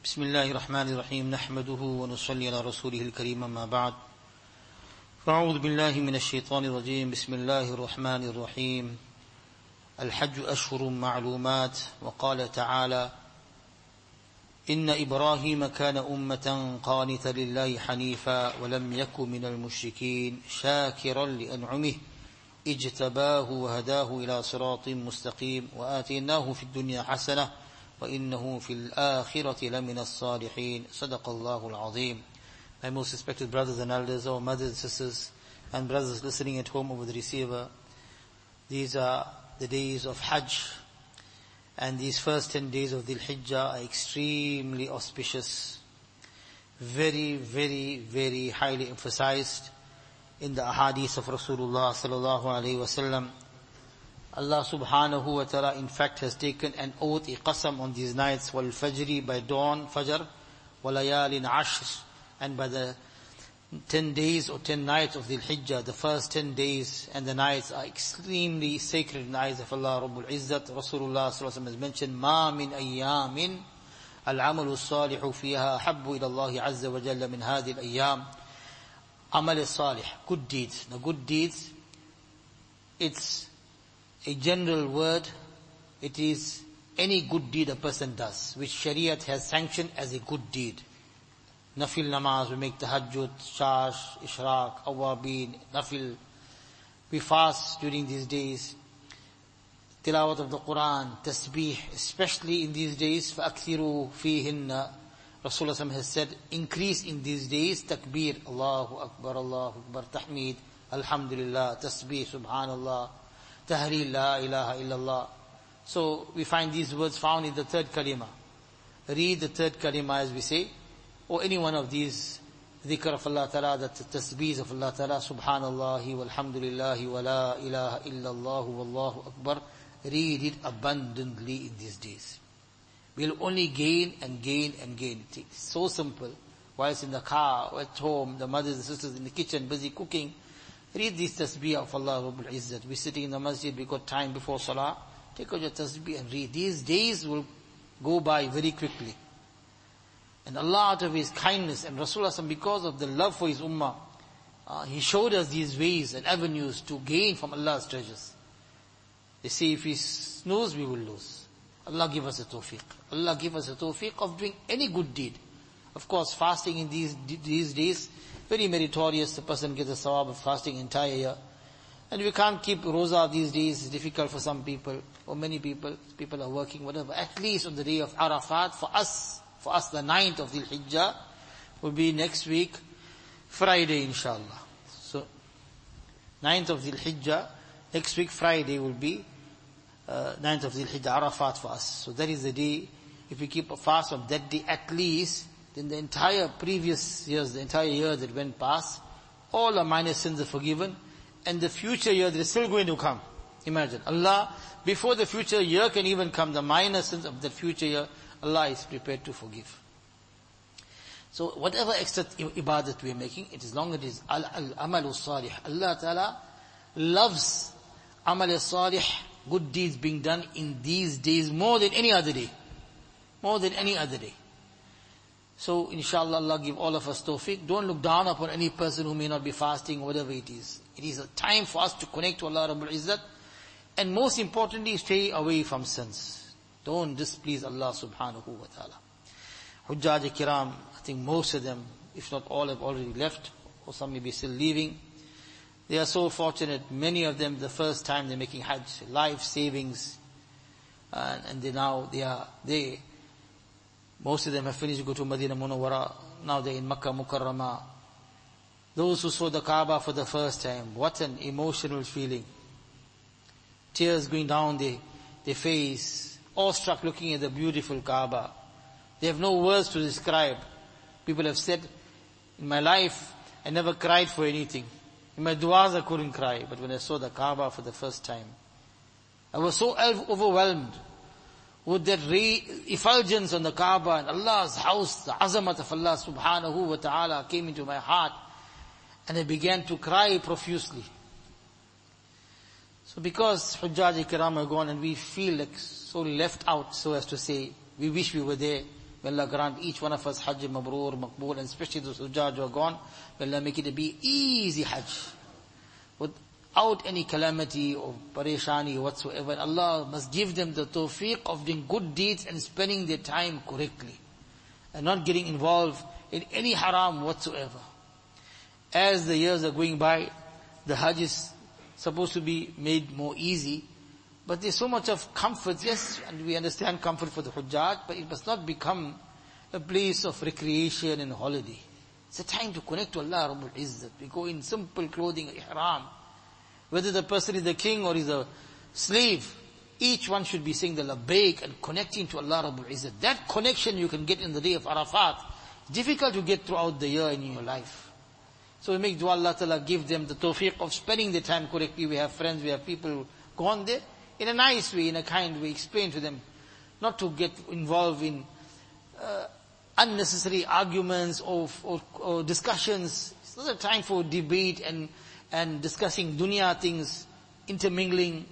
بسم الله الرحمن الرحيم نحمده ونصلي على رسوله الكريم أما بعد فأعوذ بالله من الشيطان الرجيم بسم الله الرحمن الرحيم الحج أشهر معلومات وقال تعالى إن إبراهيم كان أمة قانتا لله حنيفا ولم يك من المشركين شاكرا لأنعمه اجتباه وهداه إلى صراط مستقيم وآتيناه في الدنيا حسنة وإنه في الآخرة لمن الصالحين صدق الله العظيم. My most respected brothers and elders, our mothers and sisters, and brothers listening at home over the receiver, these are the days of Hajj, and these first 10 days of Dhul Hijjah are extremely auspicious, very, very, very highly emphasized in the ahadith of Rasulullah sallallahu alaihi wasallam. Allah subhanahu wa ta'ala in fact has taken an oath, a qasam on these nights, wal fajri, by dawn, fajr, wal layalin ashr, and by the 10 days or 10 nights of Dhul Hijjah. The first 10 days and the nights are extremely sacred in the eyes of Allah Rabbul Izzat. Rasulullah sallallahu alaihi wasallam has mentioned, ma min ayyamin al-amalu salihu fiha habbu ila Allah azza wa jalla min hadhihi al-ayyam. Amal salih, good deeds. Now good deeds, it's a general word. It is any good deed a person does, which Shariat has sanctioned as a good deed. Nafil namaz, we make tahajjud, shash, ishraq, awabin, nafil. We fast during these days. Tilawat of the Quran, tasbih, especially in these days, فَأَكْثِرُوا فِيهِنَّ. Rasulullah has said, increase in these days, takbir, Allahu Akbar, tahmeed, alhamdulillah, tasbih, subhanallah, tahleel, la ilaha illallah. So we find these words found in the third kalima. Read the third kalima as we say, or any one of these dhikr of Allah Ta'ala, the tasbeehs of Allah Ta'ala, subhanallahi walhamdulillahi wa la ilaha illallah wallahu akbar. Read it abundantly in these days. We'll only gain and gain and gain. It's so simple. Whilst in the car, or at home, the mothers and sisters in the kitchen busy cooking, read this tasbih of Allah Rabbul Izzat. We're sitting in the masjid, we got time before salah, take out your tasbih and read. These days will go by very quickly. And Allah, out of His kindness, and Rasulullah because of the love for His ummah, He showed us these ways and avenues to gain from Allah's treasures. They say if we snooze, we will lose. Allah give us a tawfiq. Allah give us a tawfiq of doing any good deed. Of course, fasting in these days, very meritorious. The person gets a sawab of fasting entire year. And we can't keep roza these days. It's difficult for some people, or many people. People are working, whatever. At least on the day of Arafat, for us the 9th of Dhul Hijjah will be next week, Friday inshallah. So, 9th of Dhul Hijjah, next week Friday will be 9th of Dhul Hijjah, Arafat for us. So that is the day, if we keep a fast on that day at least, then the entire previous years, the entire year that went past, all our minor sins are forgiven, and the future year that is still going to come. Imagine, Allah, before the future year can even come, the minor sins of the future year, Allah is prepared to forgive. So whatever extra ibadat we are making, it is long as it is al-amalu salih. Allah Ta'ala loves amal salih, good deeds being done in these days more than any other day. More than any other day. So inshallah Allah give all of us tawfiq. Don't look down upon any person who may not be fasting, whatever it is. It is a time for us to connect to Allah Rabbul Izzat. And most importantly, stay away from sins. Don't displease Allah subhanahu wa ta'ala. Hujjaj Kiram, I think most of them, if not all, have already left, or some may be still leaving. They are so fortunate. Many of them, the first time they're making Hajj, life savings, and most of them have finished to go to Madinah Munawwara. Now they're in Makkah Mukarramah. Those who saw the Kaaba for the first time, what an emotional feeling. Tears going down their face, awestruck looking at the beautiful Kaaba. They have no words to describe. People have said, in my life, I never cried for anything. In my du'as I couldn't cry, but when I saw the Kaaba for the first time, I was so overwhelmed with that effulgence on the Kaaba and Allah's house, the azamat of Allah subhanahu wa ta'ala came into my heart, and I began to cry profusely. So because Hujjaj Kiram are gone and we feel like so left out, so as to say, we wish we were there, May Allah grant each one of us Hajj Mabrur, Maqbool, and especially those Hujjaj who are gone. May Allah make it to be easy Hajj, without any calamity or pareshani whatsoever. And Allah must give them the tawfiq of doing good deeds and spending their time correctly, and not getting involved in any haram whatsoever. As the years are going by, the Hajj is supposed to be made more easy, but there's so much of comfort. Yes, and we understand comfort for the Hujjaj, but it must not become a place of recreation and holiday. It's a time to connect to Allah Rabbul Izzat. We go in simple clothing, ihram. Whether the person is the king or is a slave, each one should be saying the labbaik and connecting to Allah Rabbul Izzat. That connection you can get in the day of Arafat. Difficult to get throughout the year in your life. So we make dua, Allah Ta'ala give them the tawfiq of spending their time correctly. We have friends, we have people gone there. In a nice way, in a kind way, explain to them not to get involved in unnecessary arguments or discussions. It's not a time for debate and discussing dunya things, intermingling.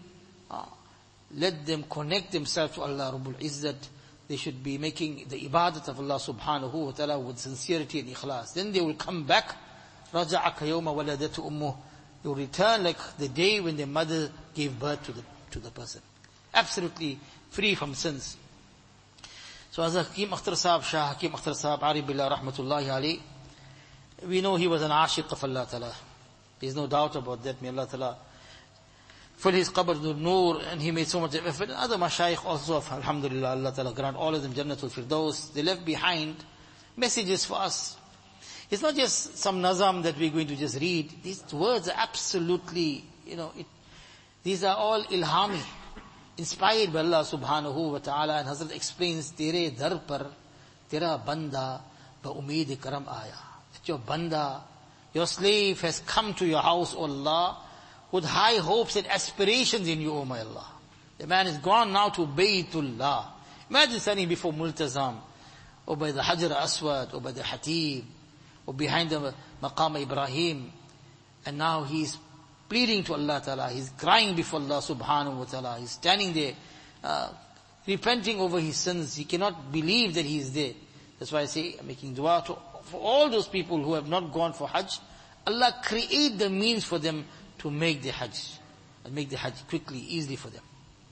Let them connect themselves to Allah Rabbul Izzat. They should be making the ibadat of Allah subhanahu wa ta'ala with sincerity and ikhlas. Then they will come back. رَجَعَكَ يَوْمَ وَلَدَتُ أُمُّهُ. They will return like the day when their mother gave birth to the person. Absolutely free from sins. So as Hakim Akhtar Sahab, Shah Hakim Akhtar Sahab, Arif Billah Rahmatullahi Alayhi, we know he was an ashiq of Allah Ta'ala. There's no doubt about that. May Allah Ta'ala fill his qabr with nur, and he made so much effort. And other mashayikh also, alhamdulillah, Allah Ta'ala grant all of them Jannatul Firdaus. They left behind messages for us. It's not just some nazam that we're going to just read. These words are absolutely, these are all ilhami, inspired by Allah subhanahu wa ta'ala. And Hazrat explains, Tere dar par, tera banda, ba umeed karam aaya. That your banda, your slave has come to your house, O Allah, with high hopes and aspirations in you, O my Allah. The man is gone now to Baytullah. Imagine standing before Multazam, or by the Hajar Aswad, or by the Hatib, or behind the Maqam Ibrahim, and now he's pleading to Allah Ta'ala, he's crying before Allah subhanahu wa ta'ala, he's standing there, repenting over his sins. He cannot believe that he is there. That's why I say, I'm making dua for all those people who have not gone for Hajj. Allah create the means for them to make the Hajj, and make the Hajj quickly, easily for them.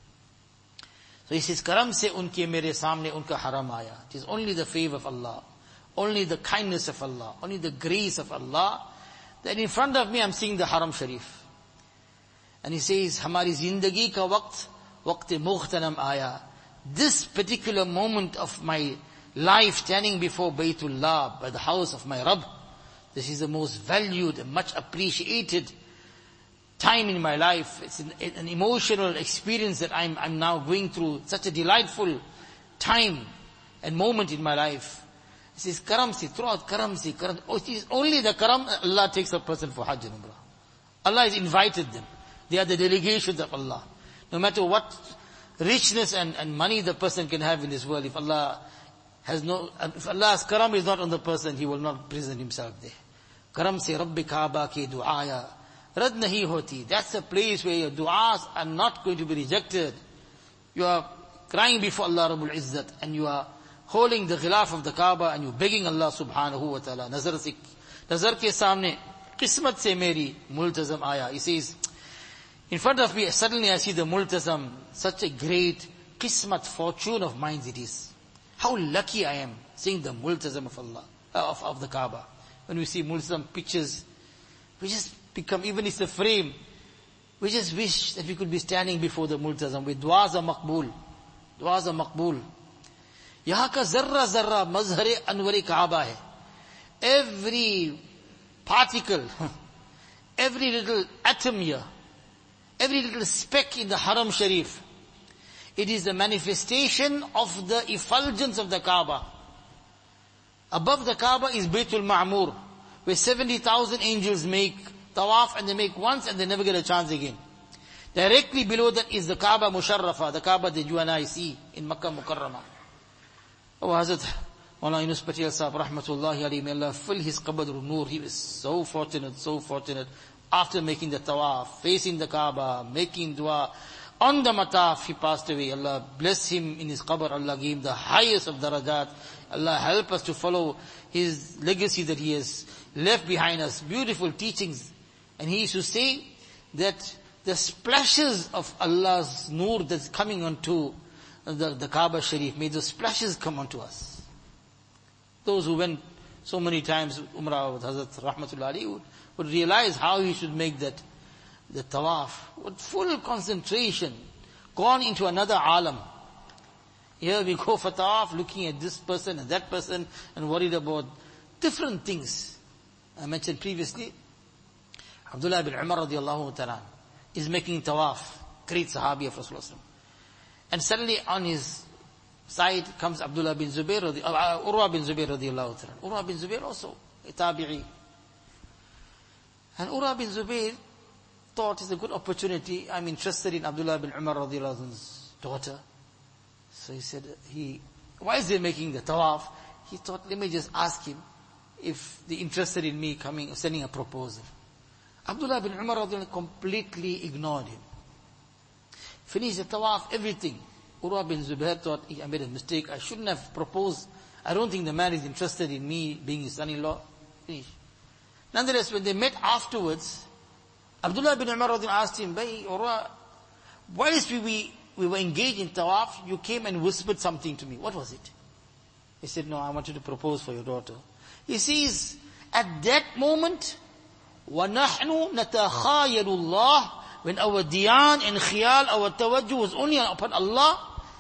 So he says, Karam se unke mere samne unka haram aaya. It is only the favor of Allah, only the kindness of Allah, only the grace of Allah, that in front of me I'm seeing the Haram Sharif. And he says, Hamari zindagi ka waqt mughtanam aaya. This particular moment of my life standing before Baytullah, by the house of my Rabb, this is the most valued and much appreciated time in my life. It's an emotional experience that I'm now going through. Such a delightful time and moment in my life. He says, Karam si, throughout Karam si, Karam. Oh, it is only the Karam Allah takes a person for Hajj and Umrah. Allah has invited them. They are the delegations of Allah. No matter what richness and money the person can have in this world, if Allah's Karam is not on the person, he will not present himself there. Karam se Rabbi Kaaba ki du'aya rad nahi hoti. That's a place where your du'as are not going to be rejected. You are crying before Allah Rabbul Izzat, and you are holding the khilaf of the Kaaba, and you begging Allah subhanahu wa ta'ala. Nazar ke samne, qismat se meri multazam aaya. He says, in front of me, suddenly I see the multazam. Such a great qismat, fortune of mine it is. How lucky I am seeing the multazam of Allah, of the Kaaba. When we see multazam pictures, we just become, even it's the frame, we just wish that we could be standing before the multazam with du'as are maqbool. Du'as are maqbool. Yahan ka zarra zarra mazhar anwari Kaaba hai. Every particle, every little atom here, every little speck in the Haram Sharif, it is the manifestation of the effulgence of the Kaaba. Above the Kaaba is Baytul Ma'mur, where 70,000 angels make tawaf, and they make once and they never get a chance again. Directly below that is the Kaaba Musharrafa, the Kaaba that you and I see in Makkah Mukarramah. Oh, Hazrat Maulana Yunus Patel Sahab, Rahmatullahi Alayhi, may Allah fill his qabr with nur. He was so fortunate. After making the tawaf, facing the Kaaba, making dua, On the mataf, he passed away. Allah bless him in his qabr. Allah gave him the highest of darajat. Allah help us to follow his legacy that he has left behind us. Beautiful teachings. And he used to say that the splashes of Allah's nur that's coming onto the Kaaba Sharif, may those splashes come onto us. Those who went so many times Umrah with Hazrat Rahmatullah Ali would realize how he should make the tawaf with full concentration, gone into another alam. Here we go for tawaf, looking at this person and that person and worried about different things. I mentioned previously, Abdullah bin Umar radiallahu ta'ala is making tawaf, great sahabi of Rasulullah. And suddenly on his side comes Abdullah bin Zubair, Urwa bin Zubair radiallahu ta'ala. Urwa bin Zubair also a tabi'i. And Urwa bin Zubair thought it's a good opportunity. I'm interested in Abdullah bin Umar radiallahu anhu's daughter. So he said, why is he making the tawaf? He thought, let me just ask him if they're interested in me sending a proposal. Abdullah bin Umar radiallahu anhu completely ignored him. Finished the tawaf, everything. Urwa bin Zubair thought, I made a mistake. I shouldn't have proposed. I don't think the man is interested in me being his son-in-law. Finish. Nonetheless, when they met afterwards, Abdullah bin Umar radiallahu anhu asked him, Urwa, whilst we were engaged in tawaf, you came and whispered something to me. What was it? He said, no, I want you to propose for your daughter. He says, at that moment, وَنَحْنُ نَتَخَايَلُ اللَّهِ, when our diyan and khiyal, our tawajjuh was only upon Allah,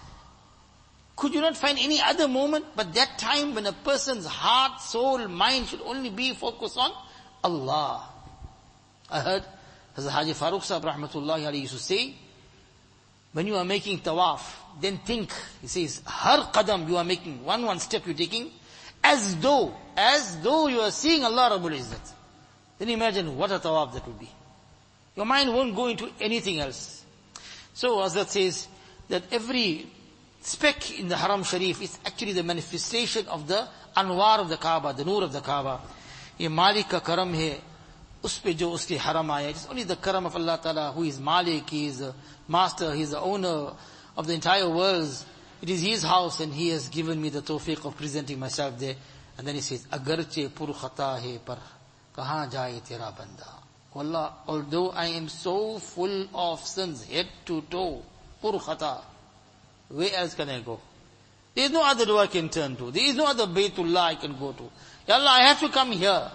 could you not find any other moment but that time when a person's heart, soul, mind should only be focused on Allah? I heard Hazrat Haji Farooq Sahib rahmatullahi alayhi used to say, when you are making tawaf, then think, he says, har qadam you are making, one step you're taking, as though you are seeing Allah Rabbul Izzat. Then imagine what a tawaf that would be. Your mind won't go into anything else. So Hazrat says that every speck in the Haram Sharif is actually the manifestation of the anwar of the Kaaba, the nur of the Kaaba. Ye Malik ka karam hai, uspe jo uske haram aaya. It's only the karam of Allah Ta'ala who is Malik, He is the master, He is the owner of the entire world. It is His house and He has given me the tawfiq of presenting myself there. And then He says, agarche pur khata hai par kahan jaye tera banda. Allah, although I am so full of sins, head to toe, pur khata, where else can I go? There is no other door I can turn to. There is no other Baytullah I can go to. Ya Allah, I have to come here.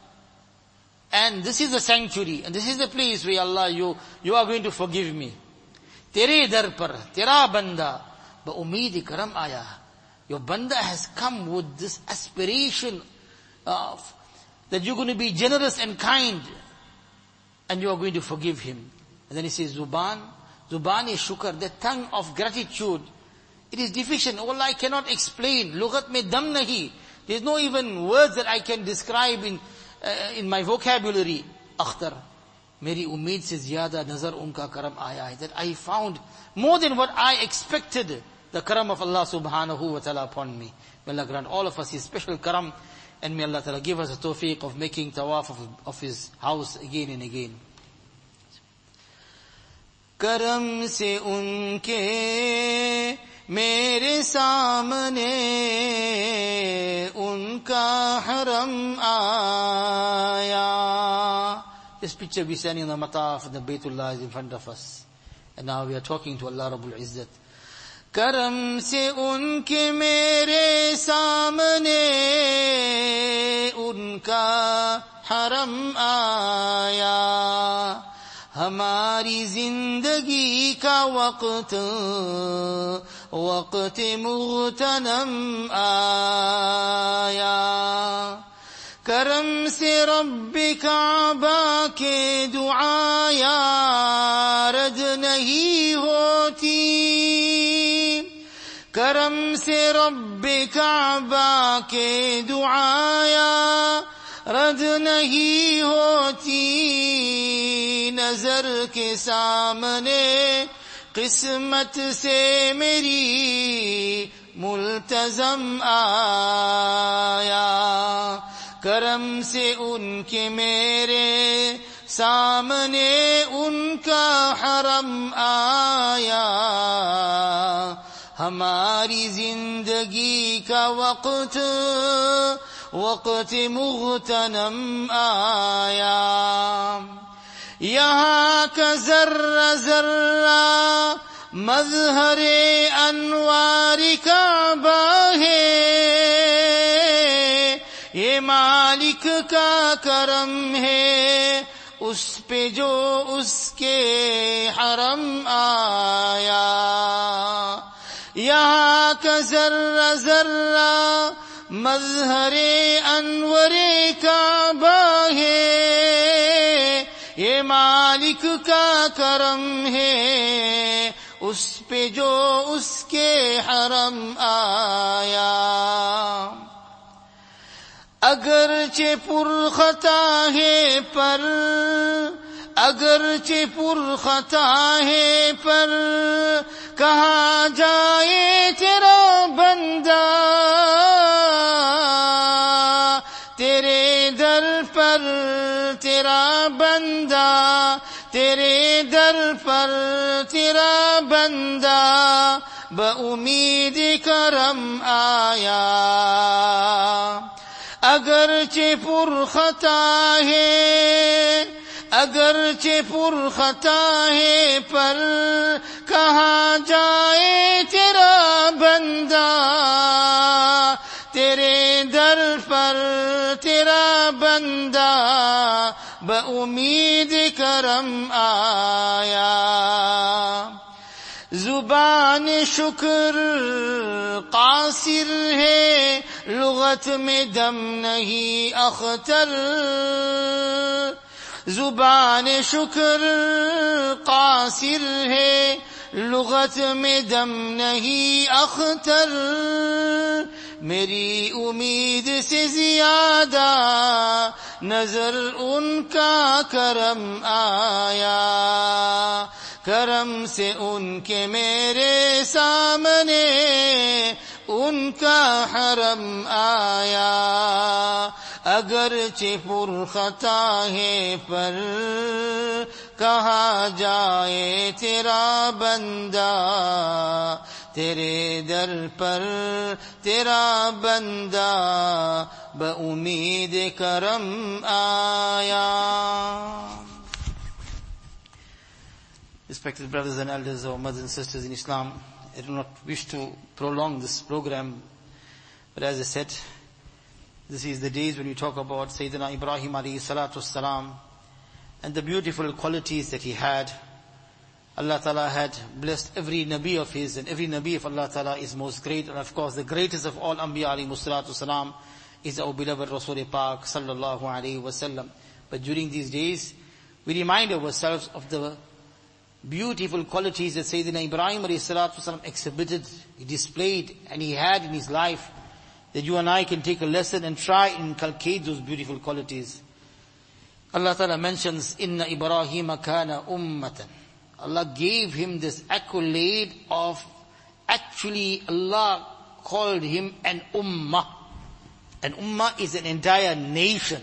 And this is the sanctuary, and this is the place where Allah, you are going to forgive me. Tere dar par, tera banda, ba umeed karam aaya. Your banda has come with this aspiration of that you're going to be generous and kind, and you are going to forgive him. And then he says, Zuban is shukr, the tongue of gratitude. It is deficient. Allah, I cannot explain. Lughat mein dam nahi. There is no even words that I can describe in my vocabulary. Akhtar, meri umeed se zyada nazar unka karam aaya hai. That I found more than what I expected, the karam of Allah subhanahu wa ta'ala upon me. May Allah grant all of us His special karam, and may Allah ta'ala give us a tawfiq of making tawaf of His house again and again. Karam se unke mere samne unka haram aaya. This picture we standing on the mataf and the Baytullah is in front of us. And now we are talking to Allah Rabbul Izzat. Karam se unke mere samne unka haram aaya. हमारी जिंदगी का वक्त मुग़तनम आया. करम से रब्बे काबा के दुआया रद नहीं होती. करम से रब्बे काबा के दुआया रद नहीं होती. नजर के सामने किस्मत से मेरी मुल्तज़म आया. करम से उनके मेरे सामने उनका हरम आया, हमारी जिंदगी का वक्त मुग़तनम आया। यहाँ का जर्रा जर्रा मज़हरे अनवारी काबा है, ये मालिक का करम है उस पे जो उसके हरम आया। यहाँ का जर्रा जर्रा मज़हरे अनवरे काबा है, ये मालिक का करम है उस पे जो उसके हरम आया। अगरचे पुरखता है पर, अगरचे पुरखता है पर, कहाँ जाए तेरा बंदा, तेरे दर पर तेरा बंदा, तेरे दर पर तेरा बंदा, बउमीद करम आया। अगरचे पुरखता है, अगरचे पुरखता है पर, कहाँ जाए तेरा बंदा, तेरे दर पर तेरा बंदा, बउमीद करम आया। जुबान शुक्र कासिर है, लुगत में दम नहीं अख्तर, जुबान शुक्र कासिर है, लुगत में दम नहीं अख्तर, मेरी उम्मीद से ज्यादा नजर उनका करम आया, करम से उनके मेरे सामने उनका हरम आया। अगरचे पुरखता है पर, कहाँ जाए तेरा बंदा, तेरे दर पर तेरा बंदा, बउमीद करम आया। Respected brothers and elders, our mothers and sisters in Islam, I do not wish to prolong this program, but as I said, this is the days when we talk about Sayyidina Ibrahim alayhi salatu wassalam and the beautiful qualities that he had. Allah Ta'ala had blessed every Nabi of his, and every Nabi of Allah Ta'ala is most great, and of course the greatest of all Anbiya alayhi salatu wassalam is our beloved Rasul Pak sallallahu alayhi wasallam. But during these days, we remind ourselves of the beautiful qualities that Sayyidina Ibrahim alayhi salatu wasalam exhibited, he displayed, and he had in his life, that you and I can take a lesson and try and inculcate those beautiful qualities. Allah Ta'ala mentions, Inna Ibrahim kana ummatan. Allah gave him this accolade of, actually Allah called him an ummah. An ummah is an entire nation.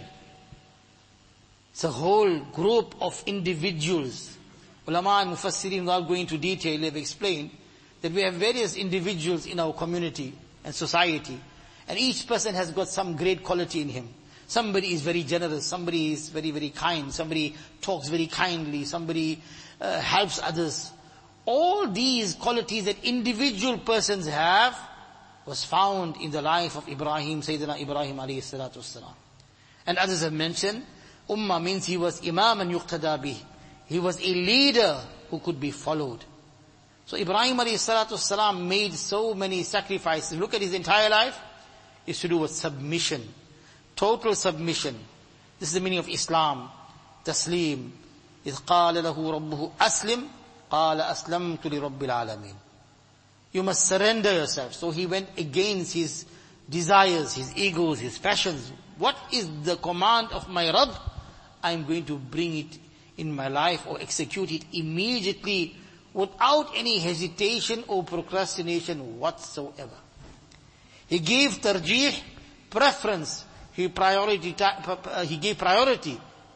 It's a whole group of individuals. Ulama and Mufassirin, without going into detail, have explained that we have various individuals in our community and society, and each person has got some great quality in him. Somebody is very generous, somebody is very, very kind, somebody talks very kindly, somebody helps others. All these qualities that individual persons have was found in the life of Ibrahim, Sayyidina Ibrahim alayhi salatu wassalam. And others have mentioned, Ummah means he was imam and yuqtada bih. He was a leader who could be followed. So Ibrahim alayhi salatu wassalam made so many sacrifices. Look at his entire life. It's to do with submission. Total submission. This is the meaning of Islam. Taslim. إِذْ قَالَ لَهُ رَبُّهُ أَسْلِمْ قَالَ أَسْلَمْتُ لِرَبِّ الْعَالَمِينَ. You must surrender yourself. So he went against his desires, his egos, his passions. What is the command of my Rabb? I am going to bring it in my life or execute it immediately without any hesitation or procrastination whatsoever. He gave tarjih, preference. He gave priority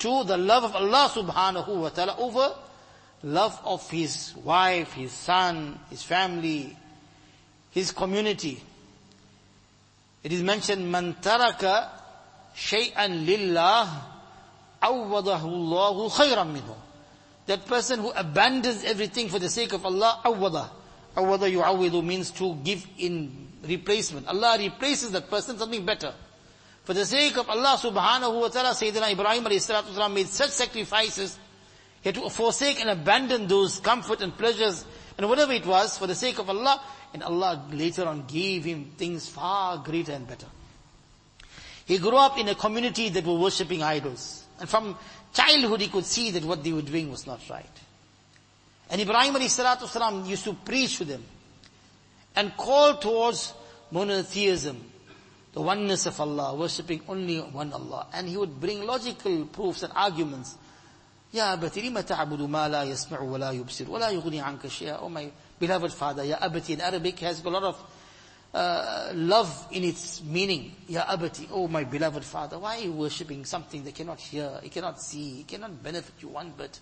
to the love of Allah subhanahu wa ta'ala over love of his wife, his son, his family, his community. It is mentioned, "Man taraka shay'an lillah, awwadahu Allahu khayran minhu." That person who abandons everything for the sake of Allah, awwada. Awwada yu'awwidu means to give in replacement. Allah replaces that person something better. For the sake of Allah subhanahu wa ta'ala, Sayyidina Ibrahim alayhi salatu wasalam made such sacrifices. He had to forsake and abandon those comfort and pleasures and whatever it was for the sake of Allah. And Allah later on gave him things far greater and better. He grew up in a community that were worshipping idols. And from childhood he could see that what they were doing was not right. And Ibrahim alayhi salatu wasalam used to preach to them and call towards monotheism, the oneness of Allah, worshipping only one Allah. And he would bring logical proofs and arguments. Ya abati lima ta'budu ma la yasma'u wa la yubsir wa la yughni 'anka shay'a. Oh my beloved father, Ya abati in Arabic has got a lot of love in its meaning. Ya abati, oh my beloved father, why are you worshipping something that cannot hear, it cannot see, it cannot benefit you one bit?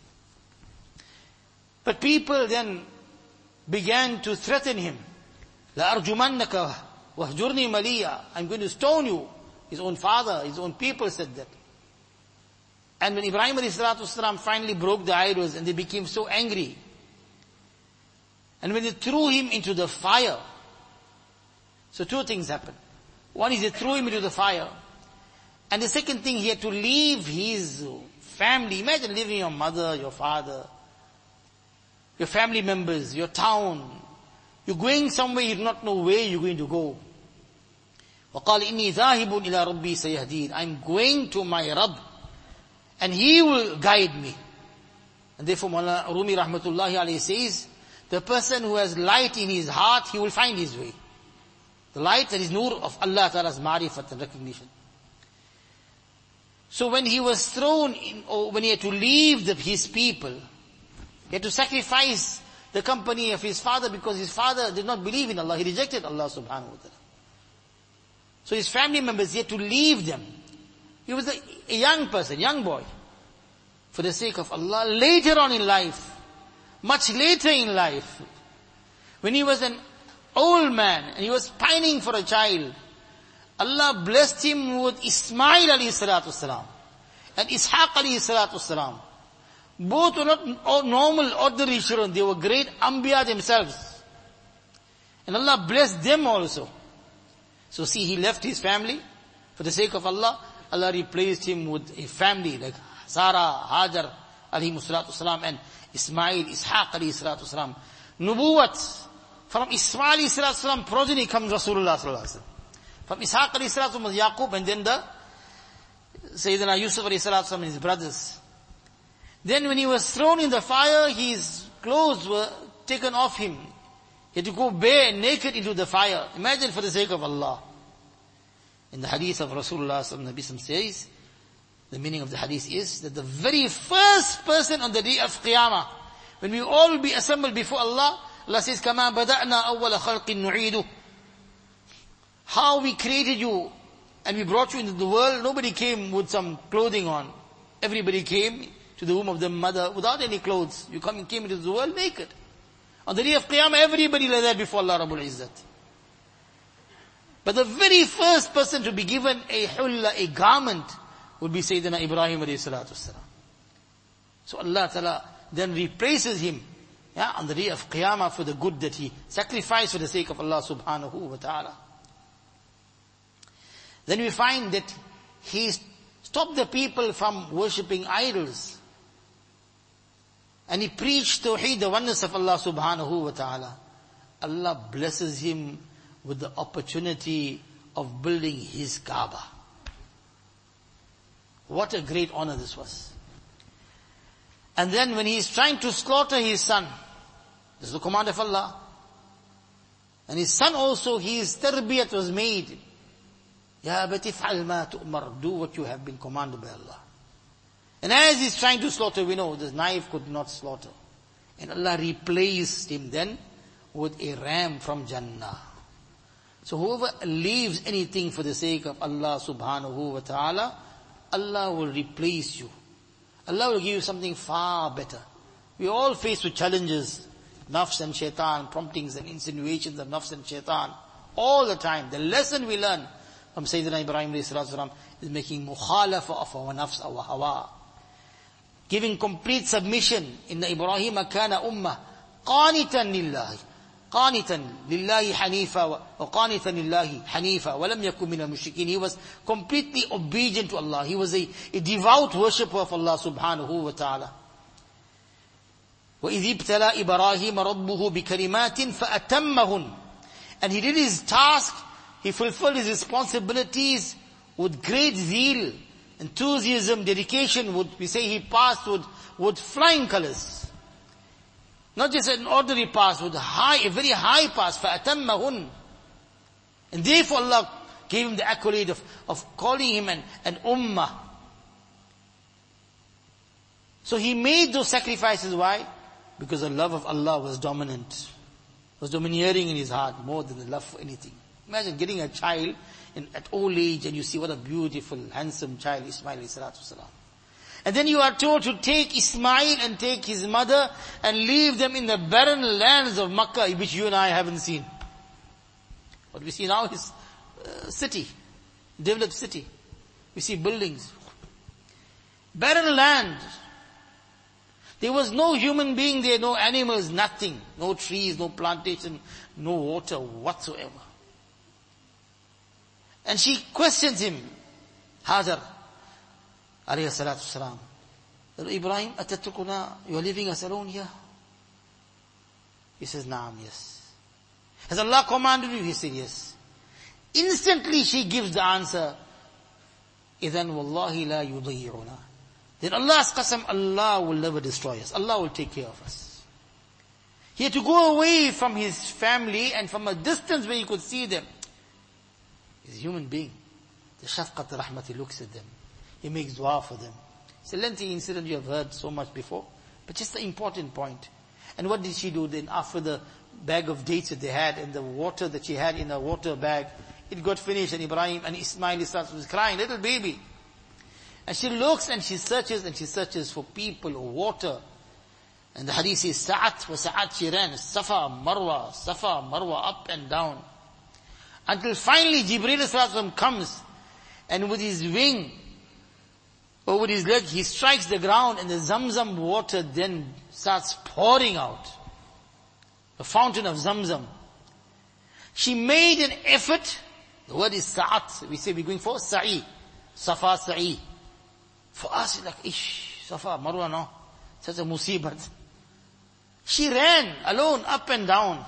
But people then began to threaten him. La arjumannaka wahjurni maliya. I'm going to stone you. His own father, his own people said that. And when Ibrahim alayhi salatu wasalam finally broke the idols and they became so angry, and when they threw him into the fire, so two things happened. One is they threw him into the fire. And the second thing, he had to leave his family. Imagine leaving your mother, your father, your family members, your town. You're going somewhere you do not know where you're going to go. وَقَالَ إِنِّي ذَاهِبٌ إِلَىٰ رَبِّي سَيَهْدِينَ. I'm going to my Rabb, and He will guide me. And therefore Mawlana Rumi rahmatullahi alayhi says, the person who has light in his heart, he will find his way. The light that is nur of Allah Ta'ala's ma'rifat and recognition. So when he was thrown in, or when he had to leave his people, he had to sacrifice the company of his father because his father did not believe in Allah. He rejected Allah subhanahu wa ta'ala. So his family members, he had to leave them. He was a young person, young boy, for the sake of Allah. Later on in life, much later in life, when he was an old man and he was pining for a child, Allah blessed him with Ismail alayhi salatu wasalam and Ishaq alayhi salatu wasalam. Both were not normal, ordinary children. They were great Anbiya themselves. And Allah blessed them also. So see, he left his family for the sake of Allah. Allah replaced him with a family like Sarah, Hajar alayhi salatu wasalam, and Ismail, Ishaq alayhi salatu wasalam. Nubuwat. From Ismail alayhi salatu wasalam progeny comes Rasulullah sallallahu alayhi wasallam. From Ishaq alayhi salatu wasalam was Yaqub, and then the Sayyidina Yusuf alayhi salatu wasalam and his brothers. Then when he was thrown in the fire, his clothes were taken off him. He had to go bare and naked into the fire. Imagine, for the sake of Allah. In the hadith of Rasulullah sallallahu alaihi wasallam says, the meaning of the hadith is that the very first person on the day of Qiyamah, when we all will be assembled before Allah, Allah says, "Kama bada'na awwala khalqin nu'idu." How we created you and we brought you into the world, nobody came with some clothing on. Everybody came to the womb of the mother without any clothes. You came into the world naked. On the day of Qiyamah, everybody like that before Allah Rabbul Izzat. But the very first person to be given a hulla, a garment, would be Sayyidina Ibrahim alayhi salatu wasalam. So Allah Ta'ala then replaces him, on the day of Qiyamah for the good that he sacrificed for the sake of Allah subhanahu wa ta'ala. Then we find that he stopped the people from worshipping idols. And he preached Tawheed, the oneness of Allah subhanahu wa ta'ala. Allah blesses him with the opportunity of building his Kaaba. What a great honor this was. And then when he is trying to slaughter his son, this is the command of Allah. And his son also, his tarbiyat was made. Ya abati fa'al ma tu'mar, do what you have been commanded by Allah. And as he's trying to slaughter, we know this knife could not slaughter. And Allah replaced him then with a ram from Jannah. So whoever leaves anything for the sake of Allah subhanahu wa ta'ala, Allah will replace you. Allah will give you something far better. We all faced with challenges, nafs and shaitan, promptings and insinuations of nafs and shaitan, all the time. The lesson we learn from Sayyidina Ibrahim ﷺ is making mukhalafa of our nafs, our hawa. Giving complete submission. Inna Ibrahim kana ummah, qanitan lillahi. قانتا لله حنيفا وقانتا لله حنيفا ولم يكن من المشركين. He was completely obedient to Allah. He was a devout worshipper of Allah subhanahu wa ta'ala. وَإِذِ ابْتَلَى إِبْرَاهِيمَ رَبُّهُ بِكَلِمَاتٍ فَأَتَمَّهُنْ. And he did his task, he fulfilled his responsibilities with great zeal, enthusiasm, dedication. We say he passed with flying colors. Not just an ordinary pass, with a very high pass, فَأَتَمَّهُنْ. And therefore Allah gave him the accolade of calling him an ummah. So he made those sacrifices. Why? Because the love of Allah was dominant, was domineering in his heart more than the love for anything. Imagine getting a child at old age and you see what a beautiful, handsome child Ismail ﷺ. And then you are told to take Ismail and take his mother and leave them in the barren lands of Makkah, which you and I haven't seen. What we see now is city, developed city. We see buildings. Barren land. There was no human being there, no animals, nothing. No trees, no plantation, no water whatsoever. And she questions him, Hajar, alayhi salatu salam. Ibrahim, atatrukuna, you are leaving us alone here? He says, Naam, yes. Has Allah commanded you? He said, yes. Instantly she gives the answer, Idhan wallahi la yudayyuna. Then Allah's qasam, Allah will never destroy us. Allah will take care of us. He had to go away from his family and from a distance where he could see them. He's a human being. The shafqat rahmat, he looks at them. He makes dua for them. It's a lengthy incident you have heard so much before, but just the important point. And what did she do then after the bag of dates that they had and the water that she had in a water bag, it got finished and Ibrahim and Ismail was crying, little baby. And she looks and she searches for people or water. And the hadith is Sa'at wa Sa'at, she ran Safa, Marwa, up and down. Until finally Jibreel comes and with his wing or with his leg, he strikes the ground and the Zamzam water then starts pouring out. The fountain of Zamzam. She made an effort. The word is Sa'at. We say we're going for Sa'i. Safa, Sa'i. For us, it's like, Safa, Marwa, no. Such a musibat. She ran alone up and down.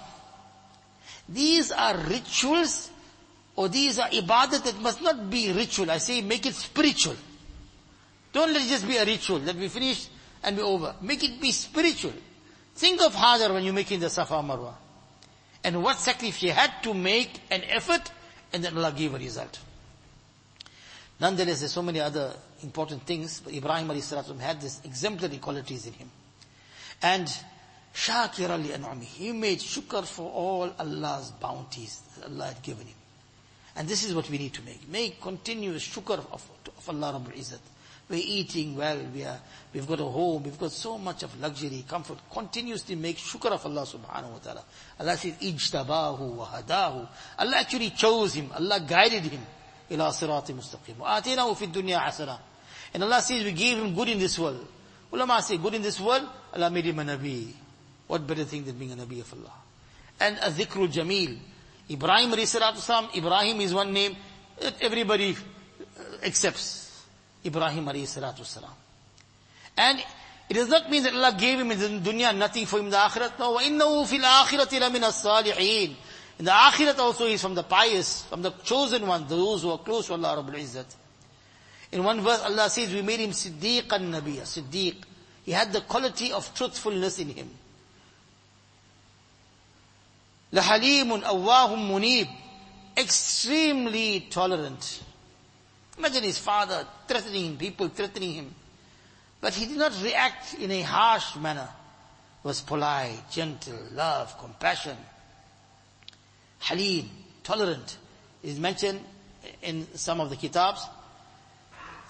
These are rituals, or these are ibadat that must not be ritual. I say make it spiritual. Don't let it just be a ritual that we finish and be over. Make it be spiritual. Think of Hajar when you're making the Safa Marwa. And what sacrifice she had to make an effort, and then Allah gave a result. Nonetheless, there's so many other important things, but Ibrahim ﷺ had these exemplary qualities in him. And Shakira li an'ami, he made shukr for all Allah's bounties that Allah had given him. And this is what we need to make. Make continuous shukr of Allah Rabbul Izzat. We're eating well, we've got a home, we've got so much of luxury, comfort. Continuously make shukr of Allah subhanahu wa ta'ala. Allah says, ijtabahu wa hadahu. Allah actually chose him, Allah guided him. Ila sirati mustaqim. Wa atinahu fi dunya hasana. And Allah says we gave him good in this world. Ulama say good in this world, Allah made him a Nabi. What better thing than being a Nabi of Allah? And a dhikrul jameel. Ibrahim alayhi salatu salam, Ibrahim is one name that everybody accepts. Ibrahim alayhi salatu salam. And it does not mean that Allah gave him in the dunya nothing for him in the akhirat. No, وَإِنَّهُ فِي الْآخِرَةِ لَمِنَ الصَّالِحِينَ. In the akhirat also he is from the pious, from the chosen ones, those who are close to Allah Rabbul Izzat. In one verse Allah says we made him Siddiqan Nabiyya, Siddiq. He had the quality of truthfulness in him. لَحَلِيمٌ أَوَّاهٌ مُنِيبٌ. Extremely tolerant. Imagine his father threatening him, people threatening him. But he did not react in a harsh manner. He was polite, gentle, love, compassion. Halim, tolerant, is mentioned in some of the kitabs.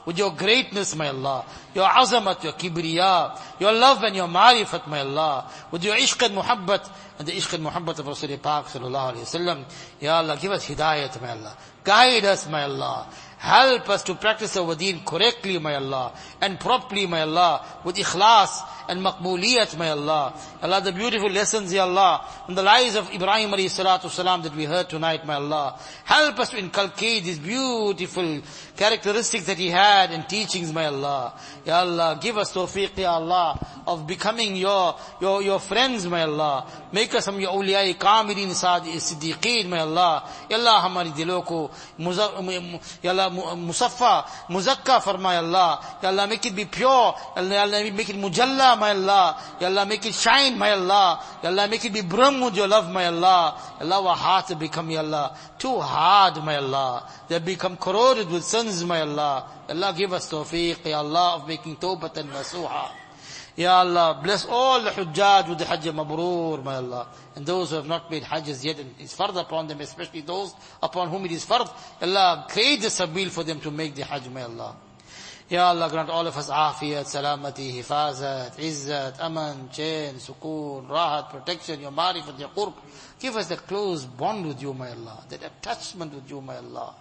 with your greatness, my Allah, your azamat, your kibriya, your love and your marifat, my Allah, with your ishq and muhabbat, and the ishq and muhabbat of Rasul Pak sallallahu alayhi wa sallam. Ya Allah, give us hidayat, my Allah. Guide us, my Allah. Help us to practice our deen correctly, my Allah, and properly, my Allah, with ikhlas and maqbooliyat, my Allah. Allah, the beautiful lessons, Ya Allah, from the lives of Ibrahim alayhi salatu salam that we heard tonight, my Allah. Help us to inculcate these beautiful characteristics that he had and teachings, my Allah. Ya Allah, give us tawfiq, Ya Allah, of becoming your friends, my Allah. Make us from your awliya-i kamilin siddiqeen, my Allah. Ya Allah, hamari dilon ko, Ya Allah, musaffa, muzakka farma, Ya Allah. Ya Allah, make it be pure. Ya Allah, make it mujalla, my Allah. Ya Allah, make it shine, my Allah. Ya Allah, make it be brim with your love, my Allah. Ya Allah, our hearts have become, Ya Allah, too hard, my Allah. They have become corroded with sins, my Allah. Ya Allah, give us tawfiq, Ya Allah, of making tawbatan nasuha. Ya Allah, bless all the hujjaj with the hajj mabrur, my Allah. And those who have not made hajjas yet, and it's fard upon them, especially those upon whom it is fard. Allah, create the sabil for them to make the hajj, my Allah. Ya Allah, grant all of us afiyat, salamati, hifazat, izzat, aman, chain, sukoon, rahat, protection, your marifat, your qurb. Give us that close bond with you, my Allah, that attachment with you, my Allah.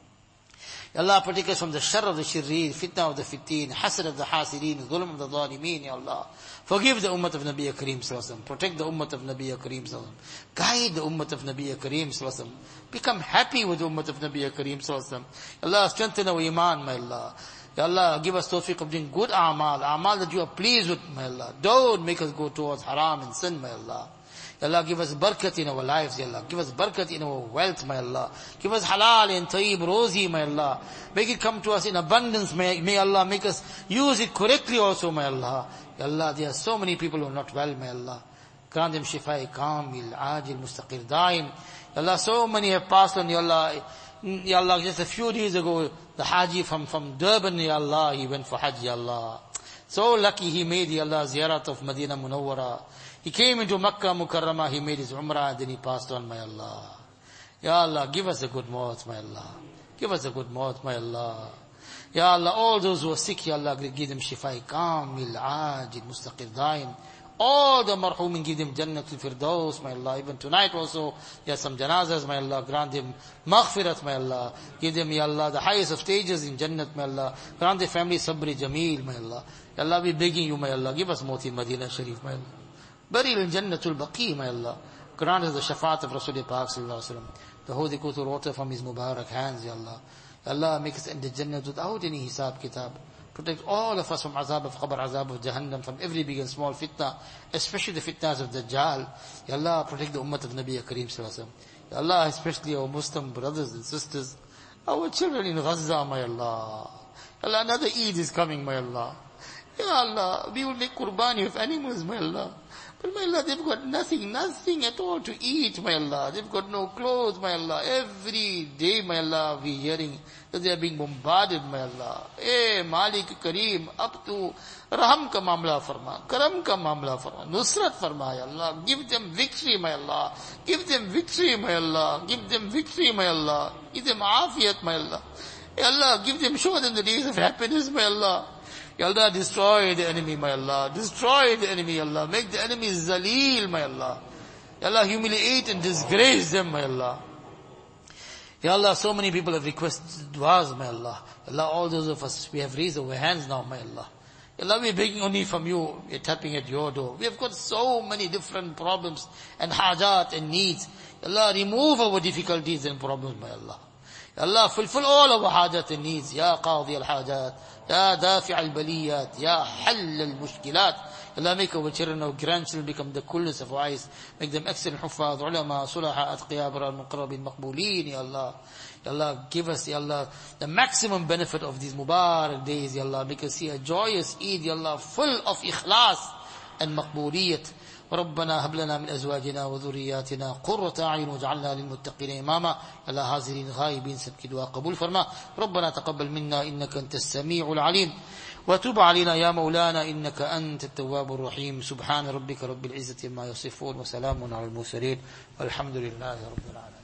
Ya Allah, protect us from the shar of the shirreen, fitna of the fitteen, hasad of the hasideen, dhulm of the zalimeen, Ya Allah. Forgive the ummah of Nabi Kareem sallallahu alaihi wasallam. Protect the ummah of Nabi Kareem sallallahu alaihi wasallam. Guide the ummah of Nabi Kareem sallallahu alaihi wasallam. Become happy with the ummah of Nabi Kareem sallallahu alaihi wasallam. Ya Allah, strengthen our iman, my Allah. Ya Allah, give us tawfiq of doing good a'mal that you are pleased with, my Allah. Don't make us go towards haram and sin, my Allah. Ya Allah, give us barakat in our lives, Ya Allah. Give us barakat in our wealth, my Allah. Give us halal and tayyib, rosy, my Allah. Make it come to us in abundance, may Allah make us use it correctly also, my Allah. Ya Allah, there are so many people who are not well, my Allah. Grant them shifai kamil, ajil, mustaqir, daim. Ya Allah, so many have passed on, Ya Allah. Ya Allah, just a few days ago, the Haji from Durban, Ya Allah, he went for Hajj, Ya Allah. So lucky he made, Ya Allah, ziyarat of Medina Munawwara. He came into Makkah Mukarramah, he made his Umrah, and then he passed on, my Allah. Ya Allah, give us a good maut, my Allah. Give us a good maut, my Allah. Ya Allah, all those who are sick, Ya Allah, give them shifai kamil, ajil, mustaqir, daim. All the marhumin, give them Jannatul Firdaus, my Allah. Even tonight also, there are some janazas, my Allah. Grant them maghfirat, my Allah. Give them, Ya Allah, the highest of stages in Jannat, my Allah. Grant their family sabri jameel, my Allah. Ya Allah, we begging you, my Allah. Give us mawt in Madinah Sharif, my Allah. Burial in Jannatul Baqi, my Allah. Grant us the shafaat of Rasul Pak sallallahu alaihi wasallam. The holy kutul water from his Mubarak hands, Ya Allah. Ya Allah, make us in the Jannah without any hisab kitab. Protect all of us from azab of qabr, azab of Jahannam, from every big and small fitna, especially the fitnas of Dajjal. Ya Allah, protect the ummah of Nabi Kareem sallallahu alaihi wasallam. Ya Allah, especially our Muslim brothers and sisters, our children in Gaza, my Allah. Ya Allah, another Eid is coming, my Allah. Ya Allah, we will make qurbani of animals, my Allah. But my Allah, they've got nothing at all to eat, my Allah. They've got no clothes, my Allah. Every day, my Allah, we're hearing that they are being bombarded, my Allah. Hey, Malik Kareem, up to Raham ka mamla farma, Karam ka mamla farma, Nusrat farma, ya Allah. Give them victory, my Allah. Give them victory, my Allah. Give them victory, my Allah. Give them afiyat, my Allah. Ya Allah, give them, show them the days of happiness, my Allah. Ya Allah, destroy the enemy, my Allah. Destroy the enemy, Allah. Make the enemy zaleel, my Allah. Ya Allah, humiliate and disgrace them, my Allah. Ya Allah, so many people have requested du'as, my Allah. Ya Allah, all those of us, we have raised our hands now, my Allah. Ya Allah, we're begging only from you. We're tapping at your door. We have got so many different problems and hajat and needs. Ya Allah, remove our difficulties and problems, my Allah. Ya Allah, fulfill all our hajat and needs. Ya qadi al-hajat. Ya dafi' al-baliyat. Ya hall al-mushkilat. Allah, make our children, our grandchildren become the coolness of our eyes. Make them excellent huffaz, ulama, sulaha, atqiya, barar, muqarrabin, maqbooleen, Ya Allah. Ya Allah, give us, Ya Allah, the maximum benefit of these Mubarak days, Ya Allah. Make us see a joyous Eid, Ya Allah, full of ikhlas and maqbooliyat. ربنا هب لنا من أزواجنا وذرياتنا قرة أعين واجعلنا للمتقين إماما. يا الله حاضرين غائبين سبك دعاء قبول فرما. ربنا تقبل منا إنك أنت السميع العليم وتب علينا يا مولانا إنك أنت التواب الرحيم. سبحان ربك رب العزة ما يصفون وسلام على المرسلين والحمد لله رب العالمين.